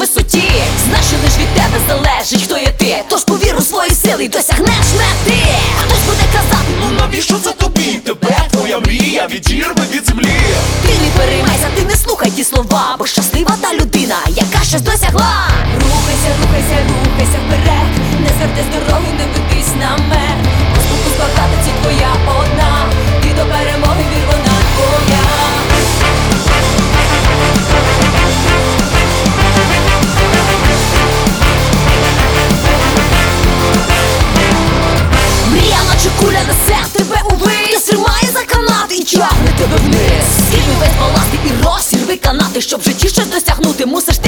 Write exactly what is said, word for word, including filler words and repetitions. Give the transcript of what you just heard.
висоті. Знай, що лиш від тебе залежить, хто є ти. Тож повір у свої сили й досягнеш мети. Хтось буде казати, ну навіщо це тобі? Тебе твоя мрія відірве від землі. Ти не переймайся, ти не слухай ті слова, бо щаслива та людина, яка щось досягла. Рухайся, рухайся, рухайся вперед, не звертись дорогу, не ведись намет. Розпуку збагати ці твоя одна, ти до перемоги вір, вона твоя. Мрія, наче куля несе тебе у вись, тримає за канати і тягне тебе вниз. Скинь увесь баласт і розірви канати, щоб в житті щось досягнути, мусиш ти